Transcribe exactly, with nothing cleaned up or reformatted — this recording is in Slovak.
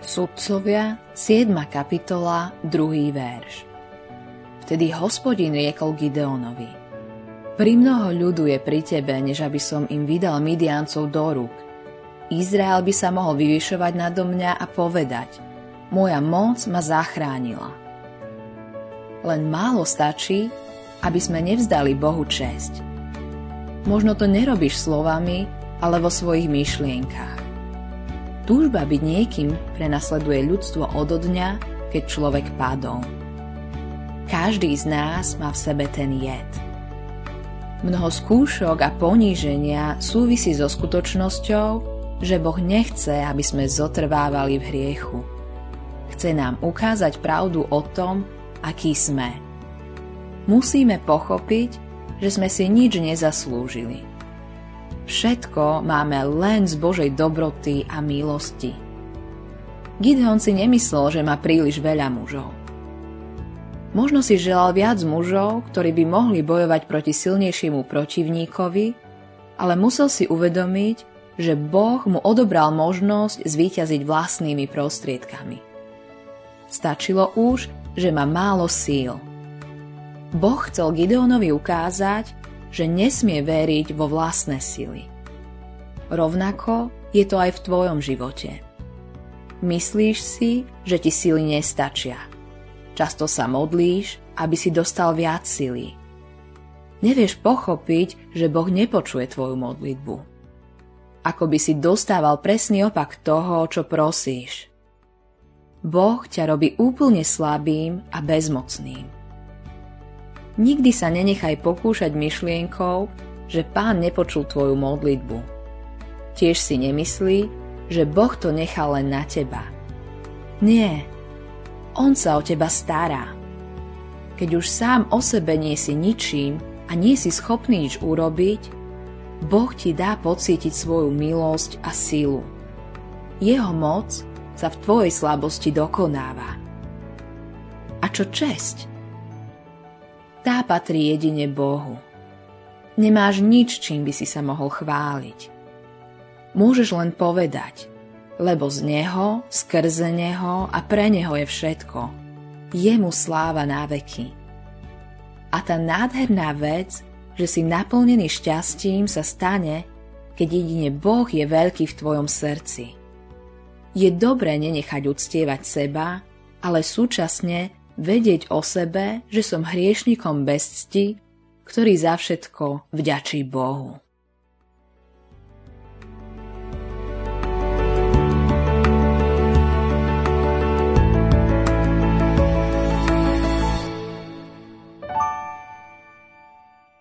Sudcovia, siedma kapitola, druhý verš. Vtedy Hospodin riekol Gideonovi: Primnoho ľudu je pri tebe, než aby som im vydal Midiancov do rúk. Izrael by sa mohol vyvyšovať nado mňa a povedať: Moja moc ma zachránila. Len málo stačí, aby sme nevzdali Bohu česť. Možno to nerobíš slovami, ale vo svojich myšlienkach. Túžba byť niekým prenasleduje ľudstvo odo dňa, keď človek padol. Každý z nás má v sebe ten jed. Mnoho skúšok a poníženia súvisí so skutočnosťou, že Boh nechce, aby sme zotrvávali v hriechu. Chce nám ukázať pravdu o tom, aký sme. Musíme pochopiť, že sme si nič nezaslúžili. Všetko máme len z Božej dobroty a milosti. Gideon si nemyslel, že má príliš veľa mužov. Možno si želal viac mužov, ktorí by mohli bojovať proti silnejšiemu protivníkovi, ale musel si uvedomiť, že Boh mu odobral možnosť zvíťaziť vlastnými prostriedkami. Stačilo už, že má málo síl. Boh chcel Gideonovi ukázať, že nesmie veriť vo vlastné sily. Rovnako je to aj v tvojom živote. Myslíš si, že ti sily nestačia. Často sa modlíš, aby si dostal viac sily. Nevieš pochopiť, že Boh nepočuje tvoju modlitbu. Ako by si dostával presný opak toho, čo prosíš. Boh ťa robí úplne slabým a bezmocným. Nikdy sa nenechaj pokúšať myšlienkou, že Pán nepočul tvoju modlitbu. Tiež si nemyslí, že Boh to nechal len na teba. Nie, On sa o teba stará. Keď už sám o sebe nie si ničím a nie si schopný nič urobiť, Boh ti dá pocítiť svoju milosť a silu. Jeho moc sa v tvojej slabosti dokonáva. A čo česť? Tá patrí jedine Bohu. Nemáš nič, čím by si sa mohol chváliť. Môžeš len povedať, lebo z Neho, skrze Neho a pre Neho je všetko. Jemu sláva na veky. A tá nádherná vec, že si naplnený šťastím, sa stane, keď jedine Boh je veľký v tvojom srdci. Je dobré nenechať uctievať seba, ale súčasne vedieť o sebe, že som hriešnikom bez cti, ktorý za všetko vďačí Bohu.